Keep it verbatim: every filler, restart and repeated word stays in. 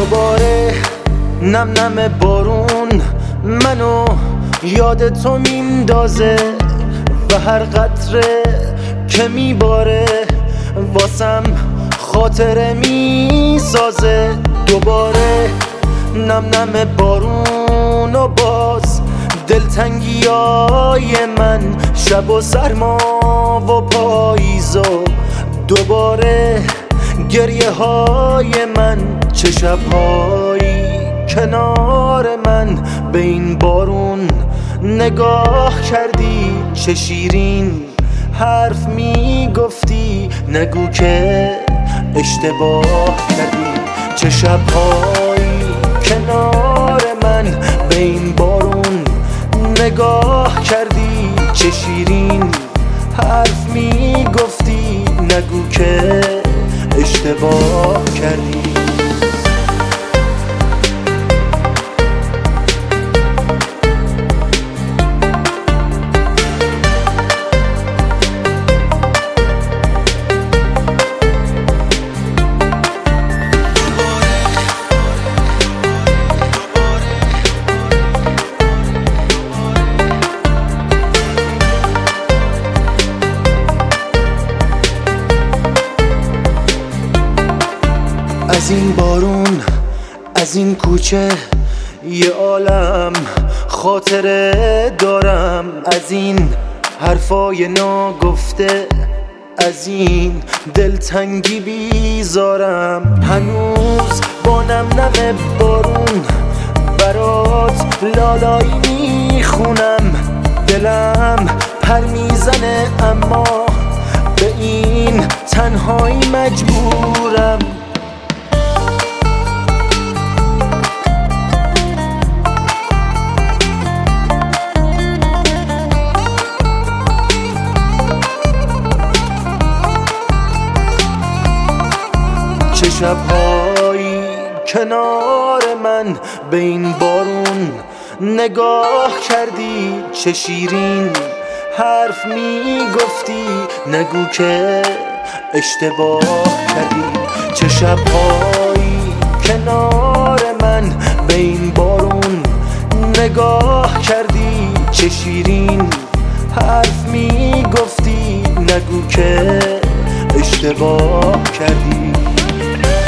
دوباره نم نم بارون منو یاد تو میندازه و هر قطره که میباره واسم خاطره میسازه. دوباره نم نم بارون و باز دلتنگیای من، شب و سرما و پاییز و دوباره گریه های من. چه شبهایی کنار من به این بارون نگاه کردی، چه شیرین حرف میگفتی، نگو که اشتباه کردی. چه شبهایی کنار من به این بارون نگاه کردی، چه شیرین حرف میگفتی، نگو که اشتباه کردی. از این بارون از این کوچه یه عالم خاطره دارم، از این حرفای ناگفته، از این دلتنگی بیزارم. هنوز با نم نم بارون برات لالایی میخونم، دلم پر میزنه اما به این تنهایی مجبورم. چه شبهایی کنار من به این بارون نگاه کردی، چه شیرین حرف میگفتی، نگو که اشتباه کردی. چه شبهایی کنار من به این بارون نگاه کردی، چه شیرین حرف میگفتی، نگو که اشتباه کردی.